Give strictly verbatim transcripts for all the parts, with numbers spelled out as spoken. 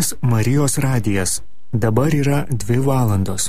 malonus Marijos radijas. Dabar yra dvi valandos.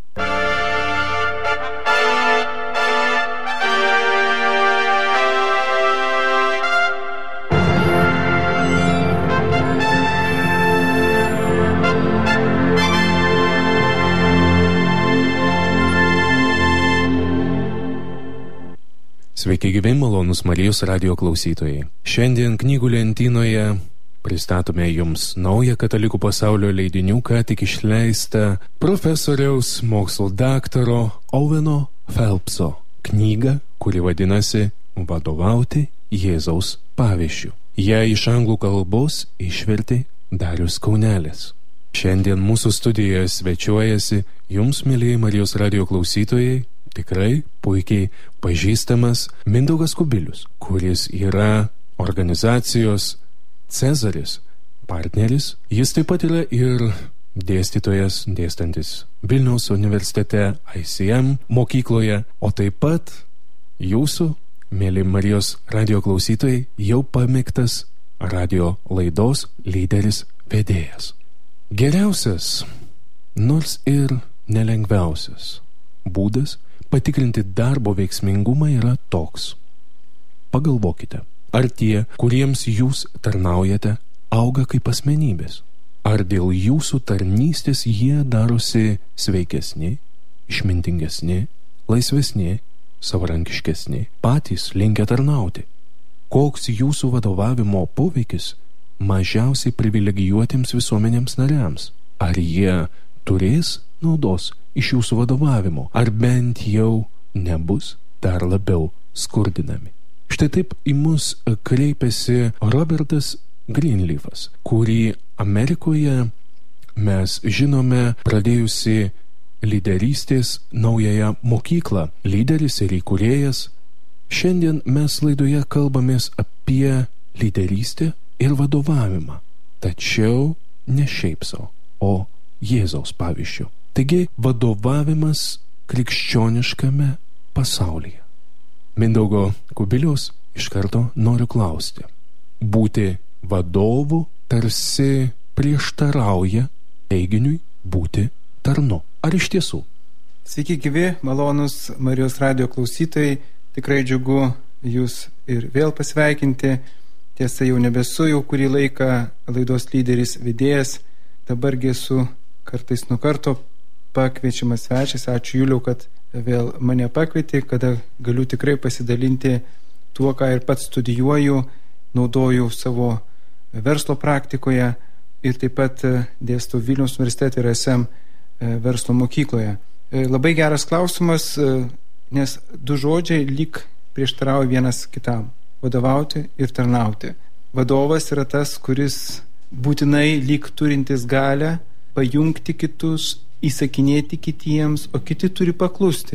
Sveiki gyvi, malonus Marijos radijo klausytojai. Šiandien knygų lentynoje pristatome jums naują katalikų pasaulio leidinių ką tik išleistą profesoriaus mokslo daktaro Oveno Phelpso knygą, kuri vadinasi Vadovauti Jėzaus pavyzdžiu. Ją iš anglų kalbos išvertė Darius Kaunelis. Šiandien mūsų studijoje svečiuojasi jums, mėlyje Marijos radijo klausytojai, tikrai puikiai pažįstamas Mindaugas Kubilius, kuris yra organizacijos Cezaris partneris. Jis taip pat yra ir dėstytojas, dėstantis Vilniaus universitete, I C M mokykloje, o taip pat jūsų, mėly Marijos radijo klausytojai, jau pamėgtas radio laidos lyderis vedėjas. Geriausias, nors ir nelengviausias būdas patikrinti darbo veiksmingumą yra toks. Pagalvokite, ar tie, kuriems jūs tarnaujate, auga kaip asmenybės? Ar dėl jūsų tarnystės jie darosi sveikesni, išmintingesni, laisvesni, savarankiškesni, patys linkę tarnauti? Koks jūsų vadovavimo poveikis mažiausiai privilegijuotiems visuomenėms nariams? Ar jie turės naudos iš jūsų vadovavimo, ar bent jau nebus dar labiau skurdinami? Štai taip į mus kreipiasi Robertas Greenleafas, kurį Amerikoje mes žinome pradėjusi lyderystės naująją mokyklą, lyderis ir įkūrėjas. Šiandien mes laidoje kalbamės apie lyderystę ir vadovavimą, tačiau ne šiaip sau, o Jėzaus pavyzdžiu. Taigi vadovavimas krikščioniškame pasaulyje. Mindaugo Kubiliaus iš karto noriu klausti. Būti vadovu tarsi prieštarauja teiginiui būti tarnu. Ar iš tiesų? Sveiki gyvi, malonus Marijos radijo klausytojai. Tikrai džiugu jūs ir vėl pasveikinti. Tiesa, jau nebesu jau kurį laiką laidos lyderis vedėjas. Dabargi esu kartais nuo karto pakviečiamas svečias. Ačiū Juliau, kad vėl mane pakvietė, kada galiu tikrai pasidalinti tuo, ką ir pats studijuoju, naudoju savo verslo praktikoje ir taip pat dėstau Vilniaus universitete ir S M verslo mokykloje. Labai geras klausimas, nes du žodžiai lyg prieštarauja vienas kitam – vadovauti ir tarnauti. Vadovas yra tas, kuris būtinai lyg turintis galę pajungti kitus, įsakinėti kitiems, o kiti turi paklusti.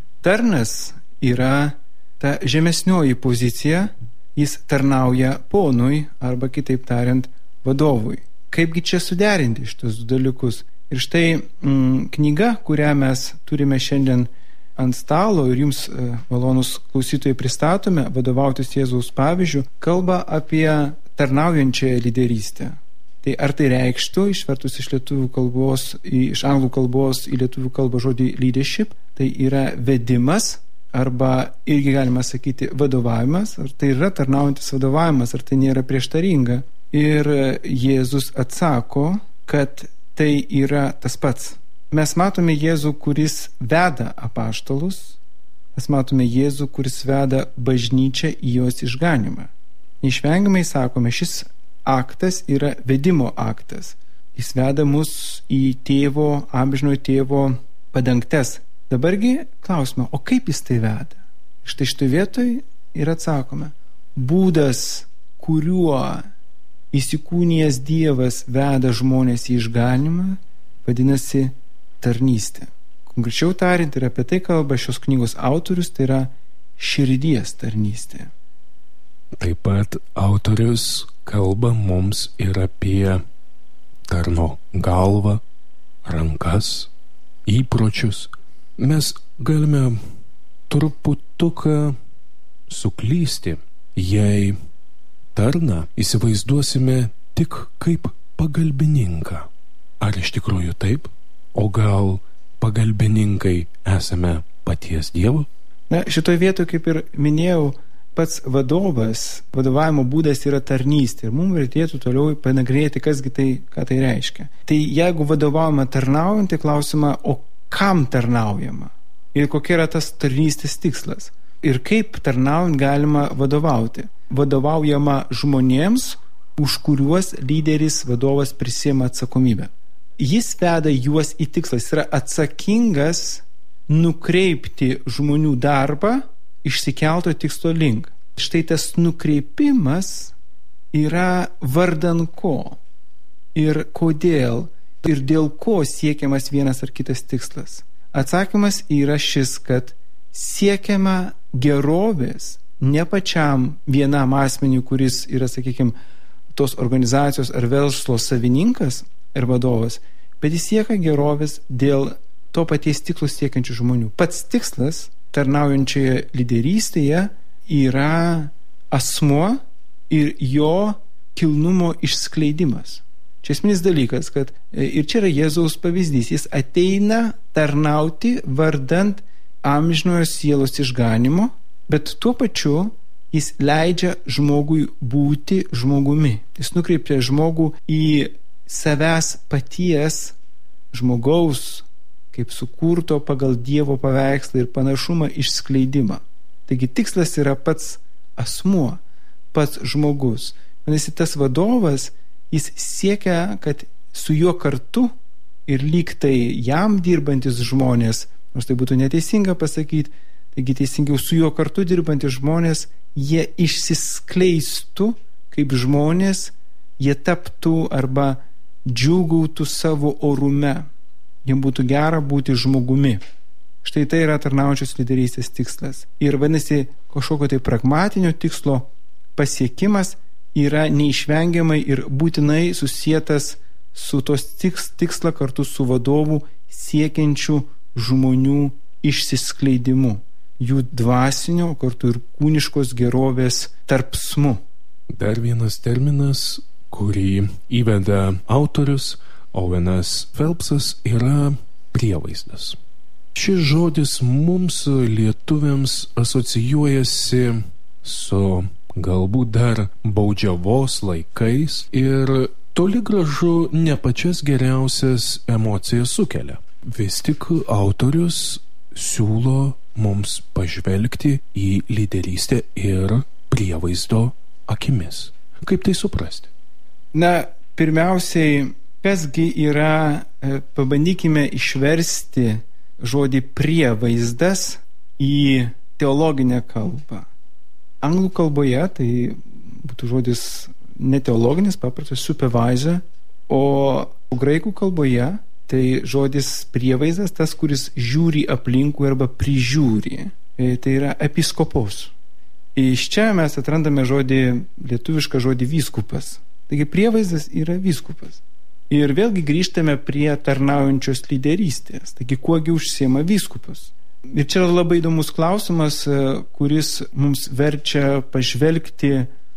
Tarnas yra ta žemesnioji pozicija, jis tarnauja ponui arba kitaip tariant vadovui. Kaipgi čia suderinti šitus dalykus? Ir štai mm, knyga, kurią mes turime šiandien ant stalo ir jums, e, malonus klausytojai, pristatome, Vadovautis Jėzaus pavyzdžiu, kalba apie tarnaujančiąją lyderystę. Tai ar tai reikštų, išvertus iš lietuvių kalbos, iš anglų kalbos į lietuvių kalbą žodį leadership, tai yra vedimas, arba irgi galima sakyti vadovavimas, ar tai yra tarnaujantis vadovavimas, ar tai nėra prieštaringa. Ir Jėzus atsako, kad tai yra tas pats. Mes matome Jėzų, kuris veda apaštalus, mes matome Jėzų, kuris veda bažnyčią į jos išganymą. Neišvengiamai sakome, šis aktas yra vedimo aktas. Jis veda mus į tėvo, amžinojo tėvo padangtes. Dabargi klausime, o kaip jis tai veda? Štai štai vietoj ir atsakome. Būdas, kuriuo įsikūnijęs Dievas veda žmonės į išganymą, vadinasi tarnystė. Konkrečiau tariant, ir apie tai kalba šios knygos autorius, tai yra širdies tarnystė. Taip pat autorius kalba mums ir apie tarno galvą, rankas, įpročius. Mes galime truputuką suklysti, jei tarną įsivaizduosime tik kaip pagalbininką. Ar iš tikrųjų taip? O gal pagalbininkai esame paties Dievo? Na, šitoje vietoje, kaip ir minėjau, pats vadovas, vadovavimo būdas yra tarnystė. Ir mums reikėtų toliau panagrinėti, kasgi tai, ką tai reiškia. Tai jeigu vadovaujama tarnaujant, tai klausimą, o kam tarnaujama? Ir kokia yra tas tarnystės tikslas? Ir kaip tarnaujant galima vadovauti? Vadovaujama žmonėms, už kuriuos lyderis vadovas prisiima atsakomybę. Jis veda juos į tikslą, jis yra atsakingas nukreipti žmonių darbą išsikelto tikslo link. Štai tas nukreipimas yra vardan ko ir kodėl ir dėl ko siekiamas vienas ar kitas tikslas. Atsakymas yra šis, kad siekiama gerovės ne pačiam vienam asmeniui, kuris yra, sakykime, tos organizacijos ar verslo savininkas ir vadovas, bet jis siekia gerovės dėl to paties tikslo siekiančių žmonių. Pats tikslas tarnaujančioje lyderystėje yra asmuo ir jo kilnumo išskleidimas. Čia esminis dalykas, kad ir čia yra Jėzaus pavyzdys. Jis ateina tarnauti vardant amžinojo sielos išganimo, bet tuo pačiu jis leidžia žmogui būti žmogumi. Jis nukreipia žmogų į savęs paties žmogaus, kaip sukurto pagal Dievo paveikslą ir panašumą išskleidimą. Taigi tikslas yra pats asmuo, pats žmogus. Vadinasi, tas vadovas, jis siekia, kad su juo kartu ir lyg tai jam dirbantis žmonės, nors tai būtų neteisinga pasakyti, taigi teisingiau su juo kartu dirbantis žmonės, jie išsiskleistų kaip žmonės, jie taptų arba džiūgautų savo orume. Jiems būtų gera būti žmogumi. Štai tai yra tarnaujančios lyderystės tikslas. Ir vadinasi, kažkokio tai pragmatinio tikslo pasiekimas yra neišvengiamai ir būtinai susietas su tos tiks, tiksla kartu su vadovų siekiančių žmonių išsiskleidimu, jų dvasinio, kartu ir kūniškos gerovės tarpsmu. Dar vienas terminas, kurį įveda autorius Owenas Phelpsas, yra prievaizdas. Šis žodis mums lietuviams asocijuojasi su galbūt dar baudžiavos laikais ir toli gražu ne pačias geriausias emocijas sukelia. Vis tik autorius siūlo mums pažvelgti į lyderystę ir prievaizdo akimis. Kaip tai suprasti? Na, pirmiausiai, kasgi yra, pabandykime išversti žodį prievaizdas į teologinę kalbą. Anglų kalboje tai būtų žodis neteologinis, paprastas supervisor, o graikų kalboje tai žodis prievaizdas, tas, kuris žiūri aplinkui arba prižiūri. Tai yra episkopos. Iš čia mes atrandame žodį, lietuvišką žodį vyskupas. Taigi prievaizdas yra vyskupas. Ir vėlgi grįžtame prie tarnaujančios lyderystės. Taigi kuogi užsiema vyskupas? Ir čia yra labai įdomus klausimas, kuris mums verčia pažvelgti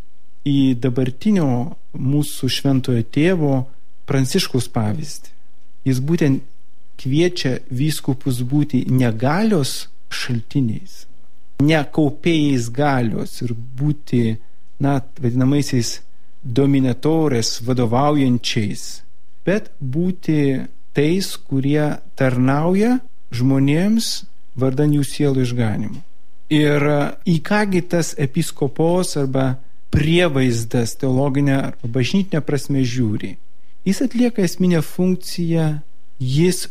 į dabartinio mūsų šventojo tėvo Pranciškaus pavyzdį. Jis būtent kviečia vyskupus būti ne galios šaltiniais, ne kaupėjais galios ir būti, na, vadinamaisiais dominatorės, vadovaujančiais, bet būti tais, kurie tarnauja žmonėms vardan jų sielų išganimo. Ir į kągi tas episkopos arba prievaizdas teologinė arba bažnytinė prasme žiūri. Jis atlieka esminę funkciją, jis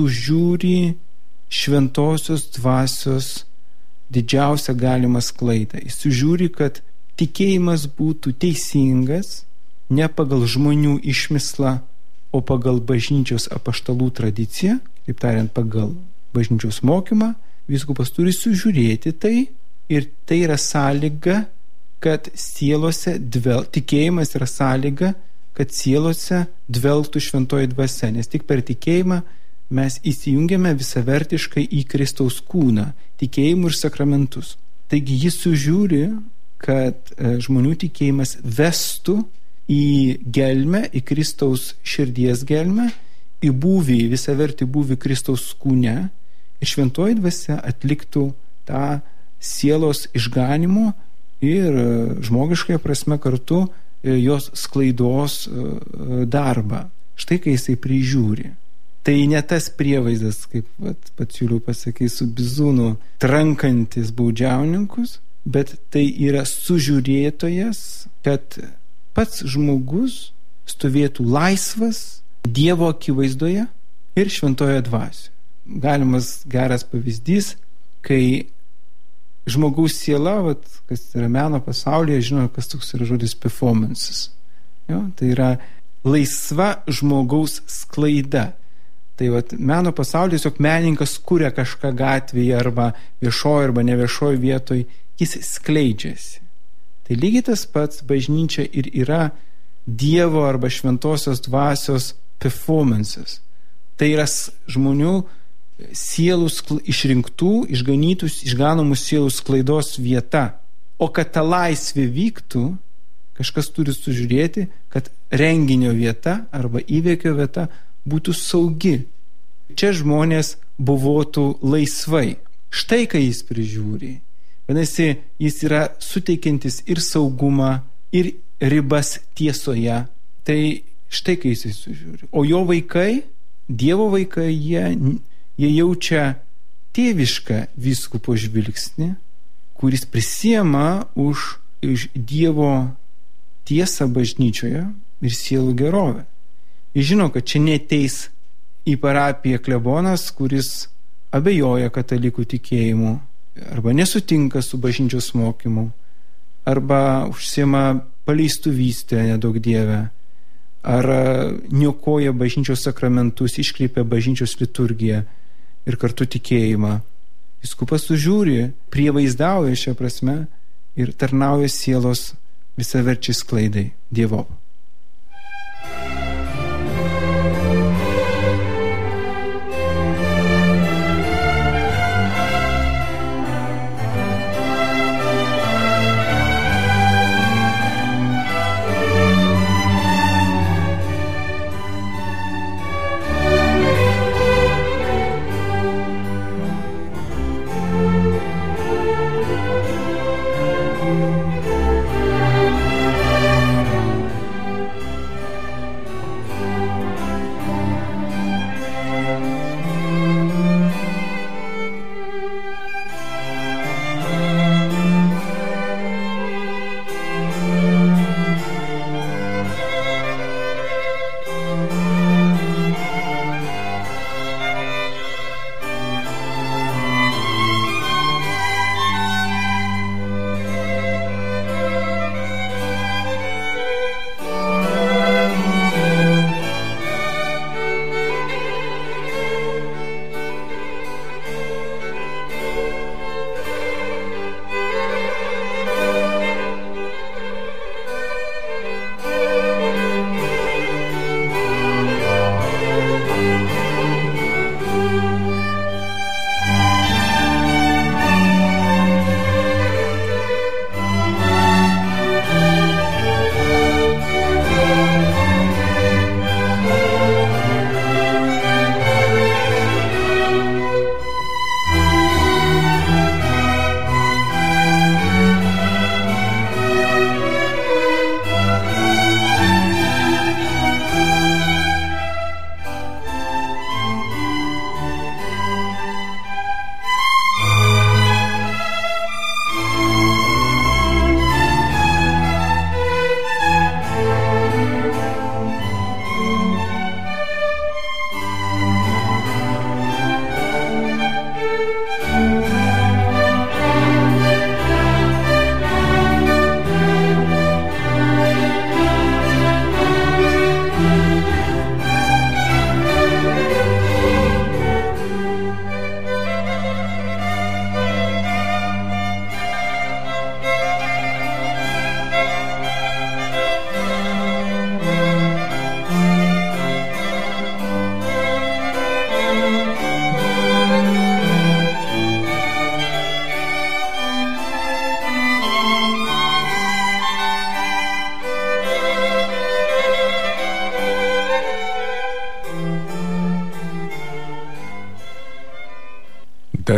sužiūri šventosios dvasios didžiausią galimą sklaidą. Jis sužiūri, kad tikėjimas būtų teisingas, ne pagal žmonių išmislą, o pagal bažnyčios apaštalų tradiciją, taip tariant, pagal bažnyčios mokymą. Vyskupas turi sužiūrėti tai ir tai yra sąlyga, kad sielose dvel, tikėjimas yra sąlyga, kad sielose dvelgtų šventoji dvasia, nes tik per tikėjimą mes įsijungiame visavertiškai į Kristaus kūną, tikėjimų ir sakramentus. Taigi jis sužiūri, kad žmonių tikėjimas vestų į gelmę, į Kristaus širdies gelmę, į būvį, visą vertį būvį Kristaus kūne ir šventoji dvasia atliktų tą sielos išganimo ir žmogiškąją prasme kartu jos sklaidos darbą. Štai kai jisai prižiūri. Tai ne tas prievaizdas, kaip vat, pats Juliau pasakė, su bizūnu trankantis baudžiauninkus, bet tai yra sužiūrėtojas, kad pats žmogus stovėtų laisvas Dievo akivaizdoje ir šventoje dvasioje. Galimas geras pavyzdys, kai žmogaus siela, vat, kas yra meno pasaulyje, žino, kas toks yra žodis performances. Jo? Tai yra laisva žmogaus sklaida. Tai vat, meno pasaulyje tiesiog menininkas kuria kažką gatvėje arba viešoje arba neviešoje vietoje, jis skleidžiasi. Tai lygiai tas pats bažnyčia ir yra Dievo arba šventosios dvasios performances. Tai yra žmonių sielų skla... išrinktų, išganytus, išganomų sielų sklaidos vieta. O kad ta laisvė vyktų, kažkas turi sužiūrėti, kad renginio vieta arba įvykio vieta būtų saugi. Čia žmonės buvotų laisvai. Štai kai jis prižiūri. Vadinasi, jis yra suteikiantis ir saugumą, ir ribas tiesoje. Tai štai kai jis sužiūri. O jo vaikai, Dievo vaikai, jie, jie jaučia tėvišką vyskupo žvilgsnį, kuris prisiema už, už Dievo tiesą bažnyčioje ir sielų gerovę. Jis žino, kad čia neteis į parapiją klebonas, kuris abejoja katalikų tikėjimu, arba nesutinka su bažnyčios mokymu, arba užsiema paleistuvystę, nedaug Dieve, ar niokoja bažnyčios sakramentus, iškreipia bažnyčios liturgiją ir kartu tikėjimą. Vyskupas sužiūri, prievaizdauja šią prasme ir tarnauja sielos visaverčiai sklaidai Dievo.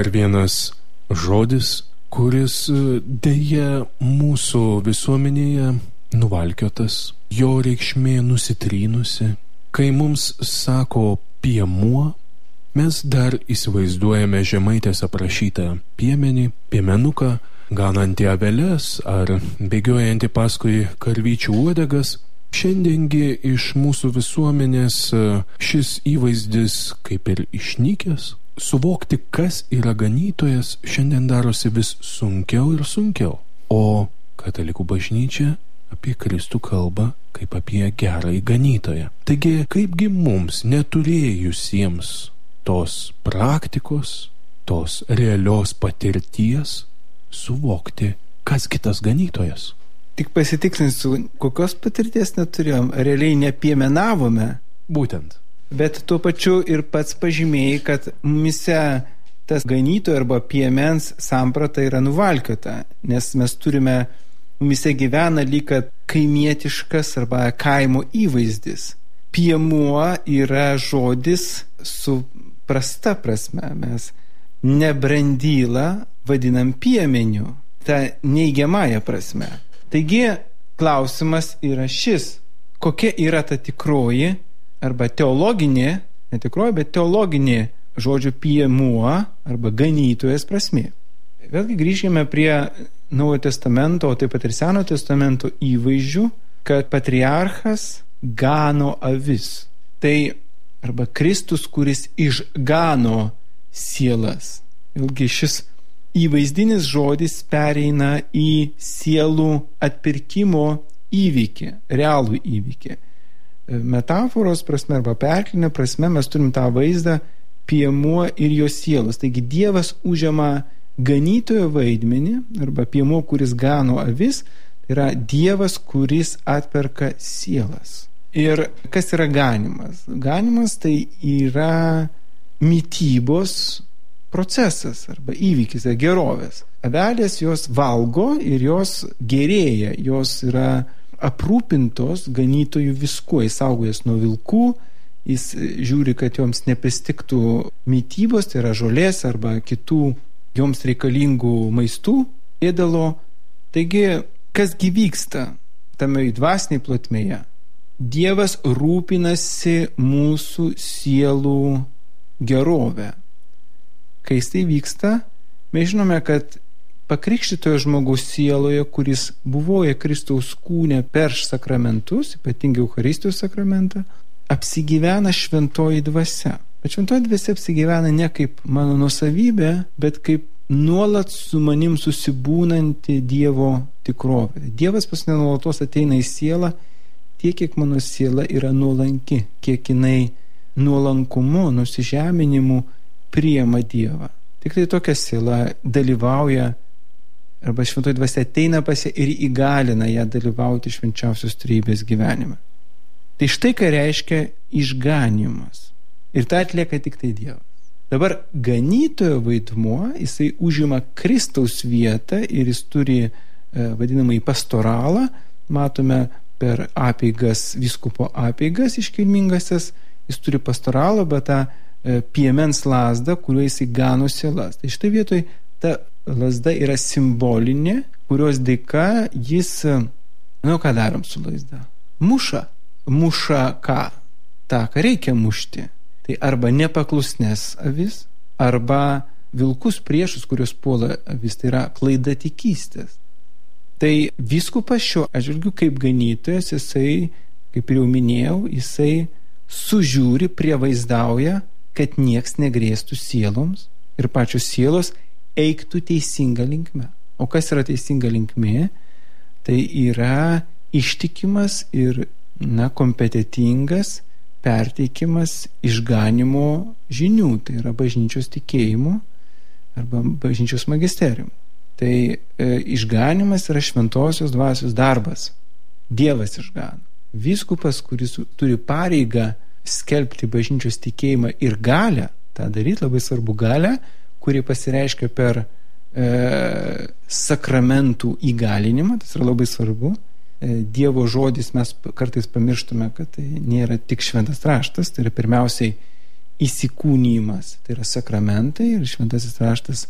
dar vienas žodis, kuris dėja mūsų visuomenėje nuvalkiotas, jo reikšmė nusitrynusi. Kai mums sako piemuo, mes dar įsivaizduojame žemaitės aprašytą piemenį, piemenuką, ganantį aveles ar bėgiojantį paskui karvyčių uodegas. Šiandiengi iš mūsų visuomenės šis įvaizdis kaip ir išnykęs. Suvokti, kas yra ganytojas, šiandien darosi vis sunkiau ir sunkiau. O katalikų bažnyčia apie Kristų kalba kaip apie gerąjį ganytoją. Taigi, kaipgi mums, neturėjusiems tos praktikos, tos realios patirties, suvokti, kas kitas ganytojas? Tik pasitikslinsiu, kokios patirties neturėjom, realiai nepiemenavome. Būtent. Bet tuo pačiu ir pats pažymėjai, kad mumise tas ganytojo arba piemens samprata yra nuvalkiota, nes mes turime, mumise gyvena lyg kaimietiškas arba kaimo įvaizdis. Piemuo yra žodis su prasta prasme. Mes nebrandylą vadinam piemeniu, ta neigiamąją prasme. Taigi klausimas yra šis: kokia yra ta tikroji arba teologinė, ne tikroji, bet teologinė žodžio piemuo arba ganytojas prasmė. Vėlgi grįžkime prie Naujojo testamento, o taip pat ir Senojo testamento įvaizdžių, kad patriarchas gano avis. Tai arba Kristus, kuris išgano sielas. Vėlgi šis įvaizdinis žodis pereina į sielų atpirkimo įvykį, realų įvykį. Metaforos prasme arba perkeline prasme mes turim tą vaizdą piemuo ir jo sielos. Taigi Dievas užima ganytojo vaidmenį arba piemuo, kuris gano avis, tai yra Dievas, kuris atperka sielas. Ir kas yra ganimas? Ganimas tai yra mitybos procesas arba įvykis, gerovės. Avelės jos valgo ir jos gerėja, jos yra aprūpintos ganytojų viskuo. Jis saugojas nuo vilkų, jis žiūri, kad joms nepristiktų mitybos, tai yra žolės arba kitų joms reikalingų maistų, ėdalo. Taigi, kasgi vyksta tame dvasiniai plotmėje? Dievas rūpinasi mūsų sielų gerovę. Kai tai vyksta, mes žinome, kad pakrikštytojo žmogaus sieloje, kuris buvoja Kristaus kūne per sakramentus, ypatingai Eucharistijos sakramentą, apsigyvena šventoji dvasia. Bet šventoji dvasia apsigyvena ne kaip mano nuosavybė, bet kaip nuolat su manim susibūnanti Dievo tikrovė. Dievas pas mane nuolatos ateina į sielą tiek, kiek mano siela yra nuolanki, kiek jinai nuolankumu, nusižeminimu priima Dievą. Tik tai tokia siela dalyvauja arba šventoji dvasia ateina pas ją ir įgalina ją dalyvauti švenčiausios trejybės gyvenime. Tai štai ką reiškia išganymas. Ir tą atlieka tik tai Dievas. Dabar ganytojo vaidmuo, jisai užima Kristaus vietą ir jis turi e, vadinamąjį pastoralą. Matome per apeigas, vyskupo apeigas iškilmingasias, jis turi pastoralą, bet tą e, piemens lazdą, kuriuo jisai gano sielas. Tai štai vietoj ta lazda yra simbolinė, kurios dėka jis, nu ką darom su lazda? Muša. Muša ką? Ta, ką reikia mušti. Tai arba nepaklusnes avis, arba vilkus priešus, kurios puola avis, tai yra klaidatikystės. Tai vyskupas šiuo atžvilgiu kaip ganytojas, jisai, kaip jau minėjau, jisai sužiūri, prievaizdauja, kad nieks negrėstų sieloms ir pačios sielos eiktų teisinga linkme. O kas yra teisinga linkme? Tai yra ištikimas ir na, kompetitingas perteikimas išganimo žinių, tai yra bažnyčios tikėjimo arba bažnyčios magisterium. Tai e, išganimas yra šventosios dvasios darbas. Dievas išgano. Vyskupas, kuris turi pareigą skelbti bažnyčios tikėjimą ir galę, tą daryti labai svarbu galę, kuri pasireiškia per e, sakramentų įgalinimą, tas yra labai svarbu. E, Dievo žodis mes kartais pamirštume, kad tai nėra tik šventas raštas, tai yra pirmiausiai įsikūnymas, tai yra sakramentai, ir šventasis raštas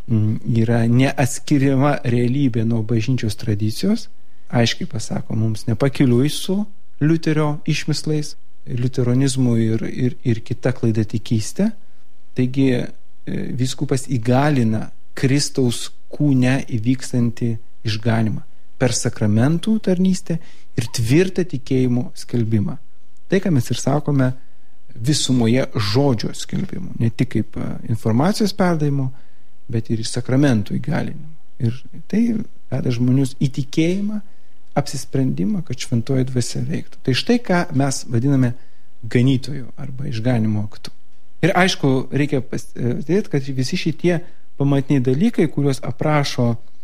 yra neatskiriama realybė nuo bažnyčios tradicijos. Aiškiai pasako mums nepakeliui su Liuterio išmislais, liuteronizmu ir, ir, ir kita klaidatikystė. Taigi vyskupas įgalina Kristaus kūne įvykstantį išganymą per sakramentų tarnystę ir tvirtą tikėjimo skelbimą. Tai, ką mes ir sakome visumoje žodžio skelbimo, ne tik kaip informacijos perdavimo, bet ir sakramentų įgalinimo. Ir tai veda žmonius į tikėjimą, apsisprendimą, kad šventoji dvasia veiktų. Tai štai ką mes vadiname ganytojų arba išganimo aktu. Ir aišku, reikia pastebėti, kad visi šitie pamatiniai dalykai, kuriuos aprašo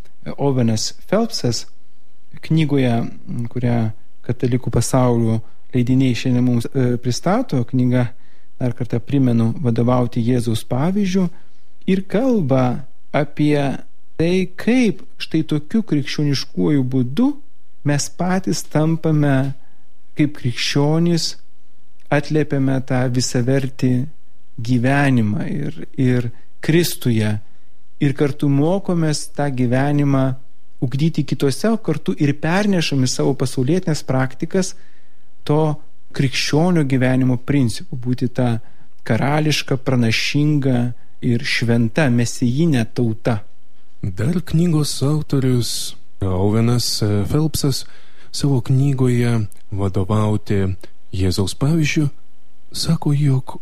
Owenas Phelpsas knygoje, kurią Katalikų pasaulio leidiniai šiandien mums pristato, knyga, dar kartą primenu, Vadovauti Jėzaus pavyzdžiu, ir kalba apie tai, kaip štai tokiu krikščioniškuoju būdu mes patys tampame kaip krikščionys, atliepiame tą visavertį gyvenimą ir, ir Kristuje, ir kartu mokomės tą gyvenimą ugdyti kitose, kartu ir pernešami savo pasaulietinės praktikas to krikščionio gyvenimo principų, būti ta karališka, pranašinga ir šventa mesijinė tauta. Dar knygos autorius Owenas Phelpsas savo knygoje Vadovauti Jėzaus pavyzdžiu sako, jog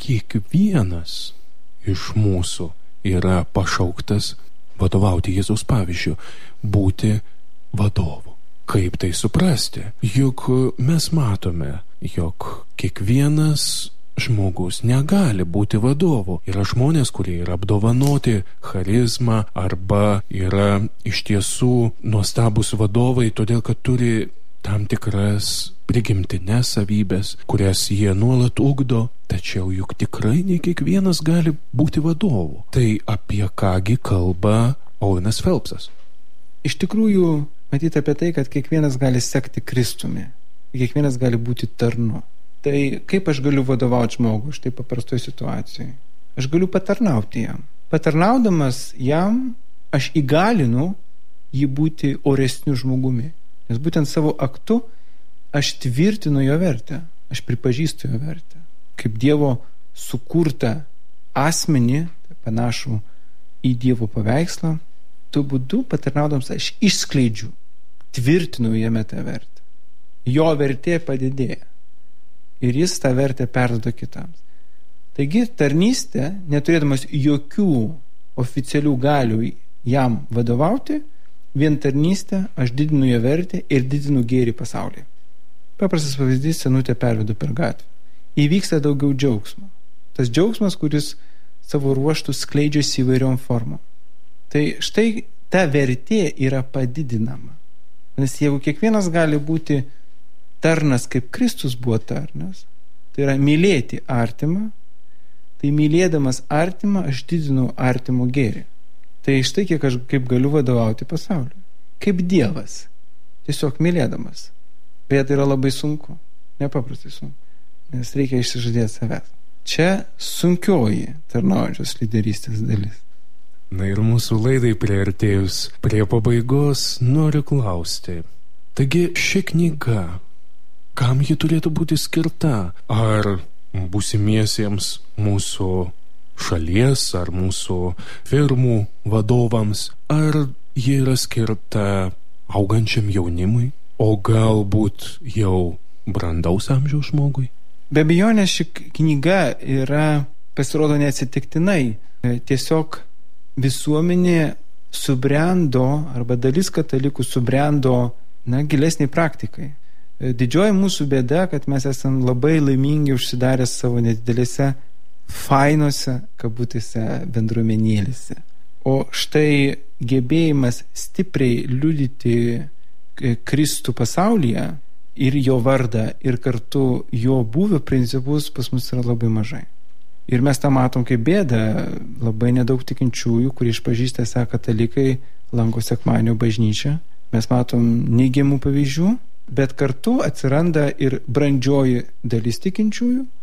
kiekvienas iš mūsų yra pašauktas vadovauti Jėzaus pavyzdžiu, būti vadovu. Kaip tai suprasti? Juk mes matome, jog kiekvienas žmogus negali būti vadovu. Yra žmonės, kurie yra apdovanoti charizmą arba yra iš tiesų nuostabus vadovai, todėl kad turi tam tikras prigimtines savybės, kurias jie nuolat ugdo, tačiau juk tikrai ne kiekvienas gali būti vadovu. Tai apie kągi kalba Owenas Phelpsas? Iš tikrųjų, matyti apie tai, kad kiekvienas gali sekti Kristumi, kiekvienas gali būti tarnu. Tai kaip aš galiu vadovauti žmogui štai paprastoje situacijoje? Aš galiu patarnauti jam. Patarnaudamas jam, aš įgalinu jį būti oresniu žmogumi. Nes būtent savo aktu aš tvirtinu jo vertę, aš pripažįstu jo vertę. Kaip Dievo sukurtą asmenį, tai panašų į Dievo paveikslą, tuo būdu patarnaudamas aš išskleidžiu, tvirtinu jame tą vertę. Jo vertė padidėja. Ir jis tą vertę perduoda kitams. Taigi tarnystė, neturėdamas jokių oficialių galių jam vadovauti, vien tarnystę aš didinu jo vertę ir didinu gėrį pasaulyje. Paprastas pavyzdys, senutę pervedu per gatvę. Įvyksta daugiau džiaugsmo. Tas džiaugsmas, kuris savo ruoštų skleidžiasi įvairiom formom. Tai štai ta vertė yra padidinama. Nes jeigu kiekvienas gali būti tarnas, kaip Kristus buvo tarnas, tai yra mylėti artimą, tai mylėdamas artimą aš didinu artimo gėrį. Tai štai kiek aš kaip galiu vadovauti pasauliu. Kaip Dievas, tiesiog mylėdamas. Bet tai yra labai sunku, nepaprastai sunku, nes reikia išsižadėti savęs. Čia sunkioji tarnaujančios lyderystės dalis. Na ir mūsų laidai priartėjus prie pabaigos noriu klausti. Taigi ši knyga, kam ji turėtų būti skirta? Ar būsimiesiems mūsų šalies, ar mūsų firmų vadovams, ar ji yra skirta augančiam jaunimui, o galbūt jau brandaus amžiaus žmogui? Be abejonės ši knyga yra, pasirodo, neatsitiktinai. Tiesiog visuomenė subrendo, arba dalis katalikų subrendo, na, gilesniai praktikai. Didžioji mūsų bėda, kad mes esam labai laimingi užsidarę savo nedidelėse, fainose, kabutėse, bendruomenėlėse. O štai gebėjimas stipriai liudyti Kristų pasaulyje ir jo vardą, ir kartu jo buvio principus pas mus yra labai mažai. Ir mes tą matom kaip bėdą. Labai nedaug tikinčiųjų, kurie išpažįsta esą katalikai, lanko sekmadienio bažnyčią. Mes matom neigiamų pavyzdžių, bet kartu atsiranda ir brandžioji dalis tikinčiųjų,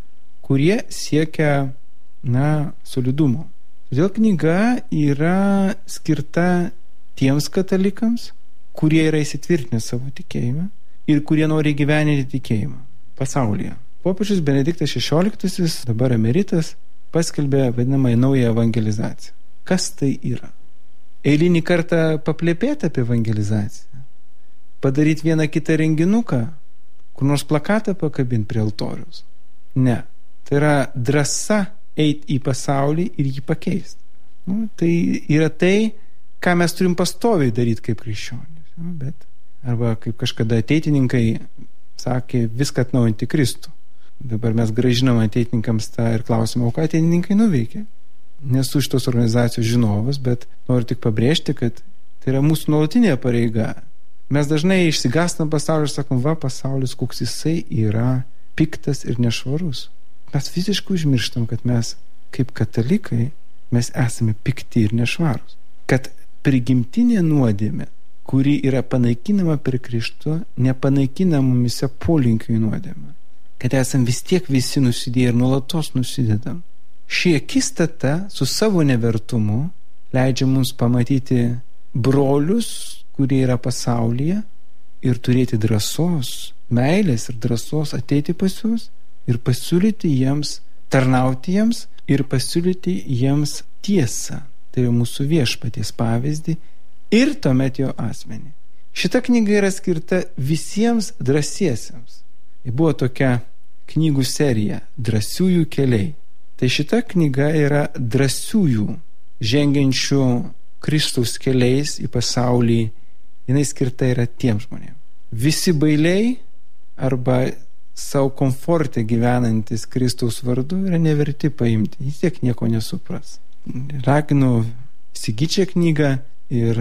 kurie siekia, na, solidumo. Todėl knyga yra skirta tiems katalikams, kurie yra įsitvirtinę savo tikėjimą ir kurie nori gyveninti tikėjimą pasaulyje. Popiežius Benediktas šešioliktasis, dabar emeritas, paskelbė vadinamąją naują evangelizaciją. Kas tai yra? Eilinį kartą paplepėti apie evangelizaciją, padaryti vieną kitą renginuką, kur nors plakatą pakabinti prie altoriaus. Ne. Tai yra drąsa eiti į pasaulį ir jį pakeisti. Nu, tai yra tai, ką mes turim pastoviai daryti kaip krikščionys. Nu, bet, arba kaip kažkada ateitininkai sakė, viską atnaujinti Kristų. Dabar mes gražinam ateitininkams tą ir klausimą, o ką ateitininkai nuveikė? Nesu šitos organizacijos žinovas, bet noriu tik pabrėžti, kad tai yra mūsų nuolatinė pareiga. Mes dažnai išsigastam pasaulį ir sakom, va, pasaulis, koks jisai yra piktas ir nešvarus. Mes fiziškai užmirštam, kad mes, kaip katalikai, mes esame pikti ir nešvarus. Kad prigimtinė nuodėmė, kuri yra panaikinama per Kristų, nepanaikina mumise polinkių į nuodėmę. Kad esam vis tiek visi nusidėję ir nuolatos nusidedam. Ši akistata su savo nevertumu leidžia mums pamatyti brolius, kurie yra pasaulyje, ir turėti drąsos, meilės ir drąsos ateiti pas juos ir pasiūlyti jiems, tarnauti jiems ir pasiūlyti jiems tiesą. Tai yra mūsų viešpaties pavyzdį ir tuomet jo asmenį. Šita knyga yra skirta visiems drąsiesiems. Tai buvo tokia knygų serija Drąsiųjų keliai. Tai šita knyga yra drąsiųjų, žengiančių Kristaus keliais į pasaulį. Jinai skirta yra tiems žmonėms. Visi bailiai arba savo komforte gyvenantis Kristaus vardu yra neverti paimti. Jis tiek nieko nesupras. Raginu įsigyti šią knygą ir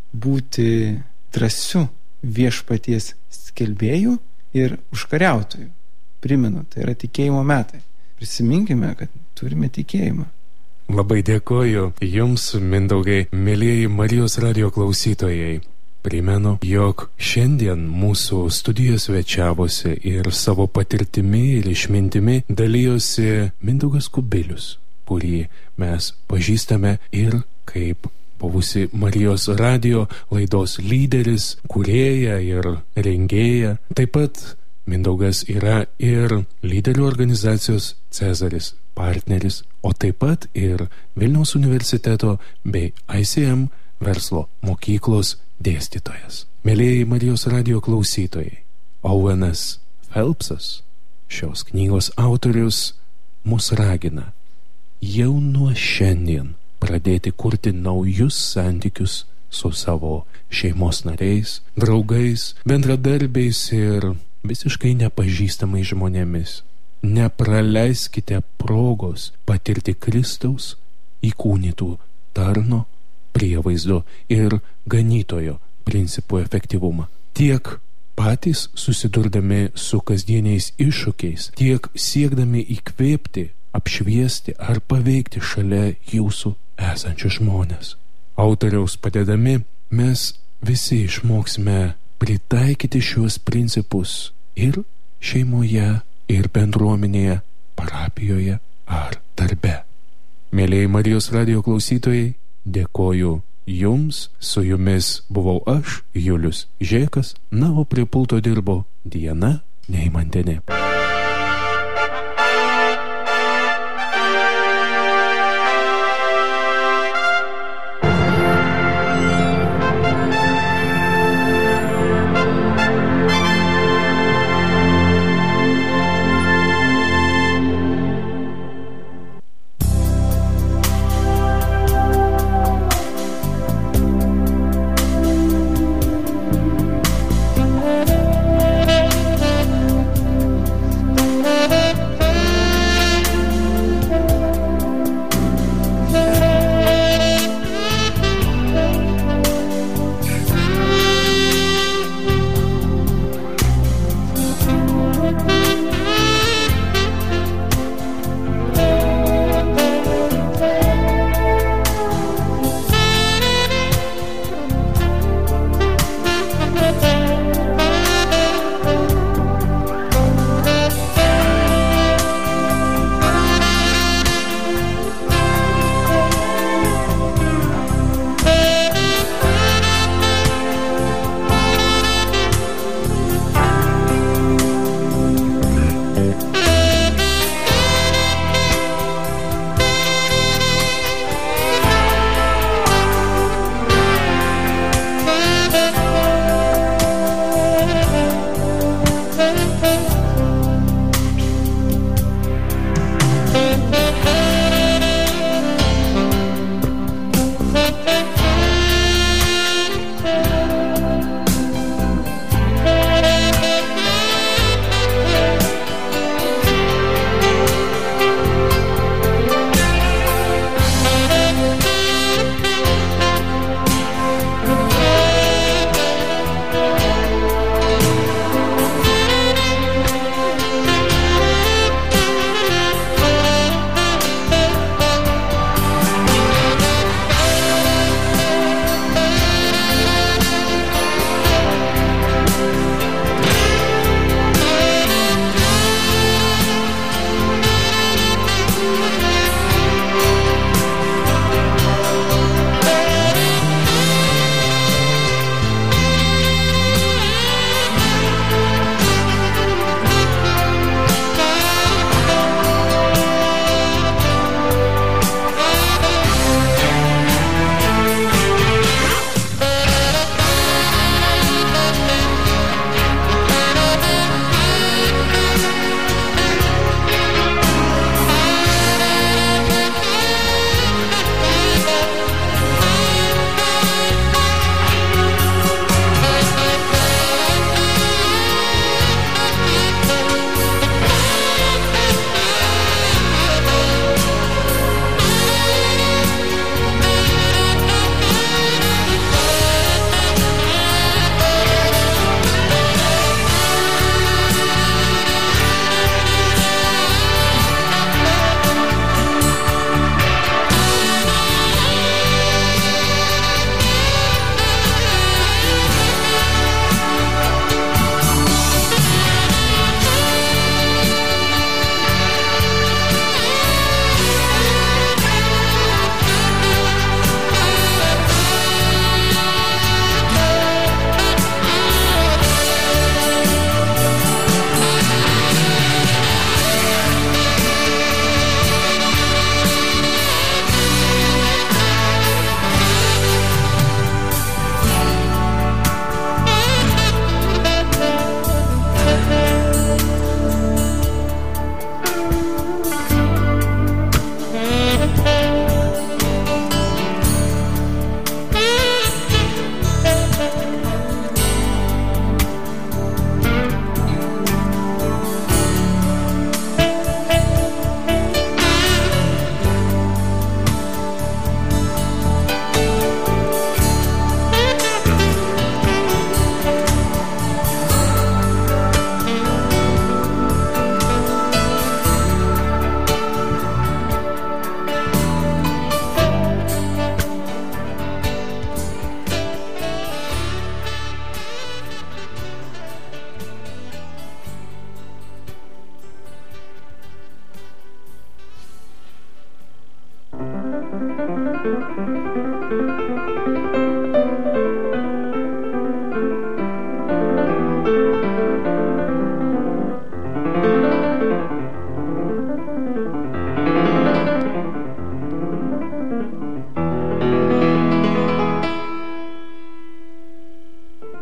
būti drąsiu viešpaties skelbėjų ir užkariautojų. Primenu, tai yra tikėjimo metai. Prisiminkime, kad turime tikėjimą. Labai dėkoju Jums, Mindaugai, mėlyjeji Marijos radijo klausytojai. Primenu, jog šiandien mūsų studijos svečiavosi ir savo patirtimi ir išmintimi dalyjosi Mindaugas Kubilius, kurį mes pažįstame ir kaip buvusi Marijos radijo laidos lyderis, kūrėja ir rengėja. Taip pat Mindaugas yra ir lyderių organizacijos Cezaris partneris, o taip pat ir Vilniaus universiteto bei I C M verslo mokyklos dėstytojas. Mėlyjeji Marijos radijo klausytojai, Owenas Phelpsas, šios knygos autorius, mus ragina jau nuo šiandien pradėti kurti naujus santykius su savo šeimos nariais, draugais, bendradarbiais ir visiškai nepažįstamai žmonėmis. Nepraleiskite progos patirti Kristaus įkūnytų tarno, prievaizdo ir ganytojo principų efektyvumą. Tiek patys susidurdami su kasdieniais iššūkiais, tiek siekdami įkvėpti, apšviesti ar paveikti šalia jūsų esančius žmonės. Autoriaus padedami mes visi išmoksime pritaikyti šiuos principus ir šeimoje, ir bendruomenėje, parapijoje ar darbe. Mėlyjeji Marijos radijo klausytojai, dėkoju Jums, su Jumis buvau aš, Julius Žėkas, na, o prie pulto dirbo Diana Neimantienė.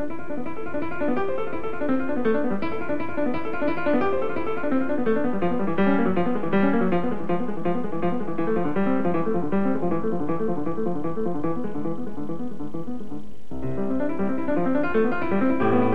Thank you.